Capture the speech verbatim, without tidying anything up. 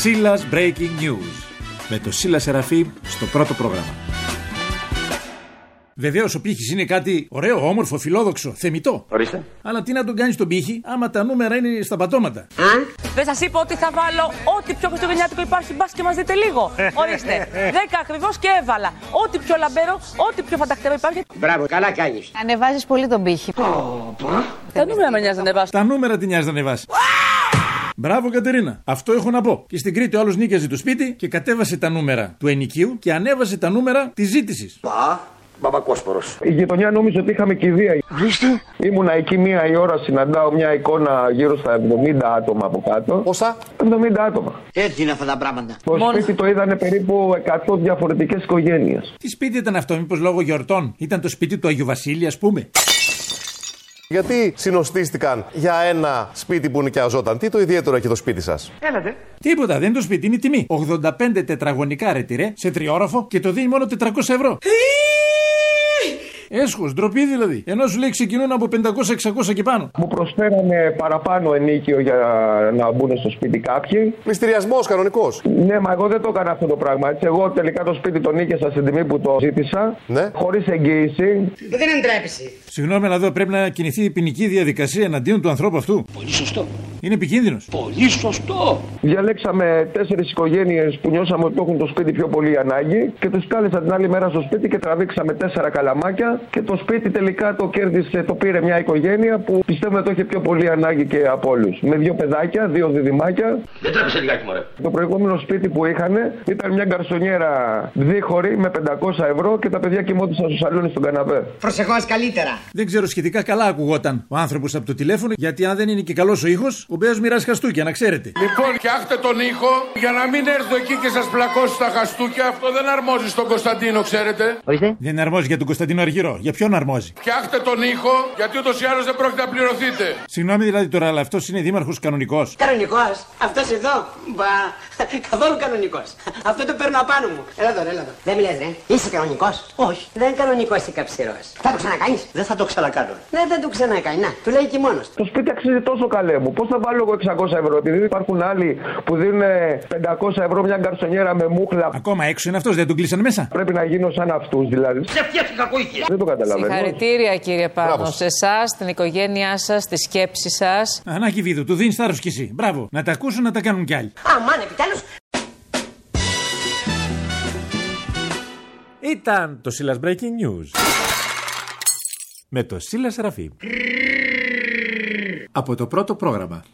Σίλας Breaking News. Με το Σίλα Σεραφείμ στο πρώτο πρόγραμμα. Βεβαίως ο πύχης είναι κάτι ωραίο, όμορφο, φιλόδοξο, θεμιτό. Ορίστε. Αλλά τι να τον κάνεις τον πύχη, άμα τα νούμερα είναι στα πατώματα. Δεν σας είπα ότι θα βάλω ό,τι πιο χριστουγεννιάτικο υπάρχει, μπας και μας δείτε λίγο. Ορίστε. Δέκα ακριβώς και έβαλα. Ό,τι πιο λαμπέρο, ό,τι πιο φανταχτερό υπάρχει. Μπράβο, καλά κάνεις. Ανεβάζεις πολύ τον πύχη. Τα νούμερα με νοιάζει να ανεβάσω. Τα νούμερα τι νοιάζει να ανεβάσει. Μπράβο Κατερίνα, αυτό έχω να πω. Και στην Κρήτη ο άλλος νίκιαζε το σπίτι και κατέβασε τα νούμερα του ενοικίου και ανέβασε τα νούμερα της ζήτησης. Πα, Μπαμπακόσπορος. Η γειτονιά νόμιζε ότι είχαμε κηδεία. Ορίστε. Ήμουνα εκεί μία η ώρα, συναντάω μια εικόνα γύρω στα εβδομήντα άτομα από κάτω. Πόσα? εβδομήντα άτομα. Έτσι είναι αυτά τα πράγματα. Το Μόνο... σπίτι το είδανε περίπου εκατό διαφορετικές οικογένειες. Τι σπίτι ήταν αυτό, μήπως λόγω γιορτών? Ήταν το σπίτι του Αγίου Βασίλη, ας πούμε. Γιατί συνοστίστηκαν για ένα σπίτι που νοικιαζόταν? Τι το ιδιαίτερο έχει το σπίτι σας? Έλατε. Τίποτα, δεν είναι το σπίτι, είναι η τιμή. ογδόντα πέντε τετραγωνικά ρετυρέ σε τριόροφο και το δίνει μόνο τετρακόσια ευρώ. Έσχος, ντροπή δηλαδή. Ενώ σου λέει ξεκινούν από πεντακόσια εξακόσια και πάνω. Μου προσφέρανε παραπάνω ενίκιο για να μπουν στο σπίτι κάποιοι. Μυστηριασμός κανονικός. Ναι, μα εγώ δεν το έκανα αυτό το πράγμα. Έτσι, εγώ τελικά το σπίτι το νίκησα στην τιμή που το ζήτησα. Ναι. Χωρίς εγγύηση. Δεν εντρέπεσαι. Συγγνώμη, αλλά εδώ πρέπει να κινηθεί η ποινική διαδικασία εναντίον του ανθρώπου αυτού. Πολύ σωστό. Είναι επικίνδυνος. Πολύ σωστό. Διαλέξαμε τέσσερις οικογένειες που νιώσαμε ότι έχουν το σπίτι πιο πολύ ανάγκη και τους κάλεσα την άλλη μέρα στο σπίτι και τραβήξαμε τέσσερα καλαμάκια και το σπίτι τελικά το κέρδισε, το πήρε μια οικογένεια που πιστεύουμε το είχε πιο πολύ ανάγκη και από όλους. Με δύο παιδάκια, δύο διδυμάκια. Δεν τρέπεσαι λιγάκι, μωρέ. Το προηγούμενο σπίτι που είχαν ήταν μια γκαρσονιέρα δίχωρη με πεντακόσια ευρώ και τα παιδιά κοιμόντουσαν στο σαλόνι στον καναπέ. Προσεχώς καλύτερα. Δεν ξέρω, σχετικά καλά ακουγόταν ο άνθρωπος από το τηλέφωνο, γιατί αν δεν είναι και καλός ο ήχος, ο Μπέος μοιράζει χαστούκια, να ξέρετε. Λοιπόν, φτιάχτε τον ήχο για να μην έρθω εκεί και σας πλακώσω στα χαστούκια. Αυτό δεν αρμόζει στον Κωνσταντίνο, ξέρετε. Ορίστε. Δεν αρμόζει για τον Κωνσταντίνο Αργυρό. Για ποιον αρμόζει? Φτιάχτε τον ήχο, γιατί ούτως ή άλλως δεν πρόκειται να πληρωθείτε. Συγγνώμη δηλαδή τώρα, αλλά αυτός είναι δήμαρχος κανονικός. Κανονικός, αυτός εδώ, μπα, καθόλου κανονικός. Αυτό το παίρνω απάνω μου. Έλα εδώ, έλα εδώ. Δεν μιλάς ρε, είσαι κανονικός? Όχι. Δεν είναι κανονικός ή καψιρός. Θα το ξανακάνεις? Δεν θα το ξανακάνω. Ναι, δεν το ξανακάνει, να, του λέει και μόνος. Το σπίτι αξίζει τόσο καλέ μου. Πώς θα βάλω εγώ εξακόσια ευρώ, επειδή υπάρχουν άλλοι που δίνουν πεντακόσια ευρώ μια γκαρσονιέρα με μούχλα. Ακόμα έξω είναι αυτός, δεν τον κλείσανε μέσα. Πρέπει να γίνω σαν αυτούς δηλαδή. Σε φτιάξει κακοήθεια. Δεν το καταλαβαίνω. Συγχαρητήρια κύριε Πάνο, Μπράβο. σε εσάς, την οικογένειά σας, τη σκέψη σας. Ανάκη Βίδου, του δίνεις θάρρος κι εσύ. Μπράβο, να τα ακούσουν να τα κάνουν κι άλλοι. Αμάν, επιτέλους. Ήταν το Σίλας Breaking News. Με το Σίλα Σεραφείμ. Από το πρώτο πρόγραμμα.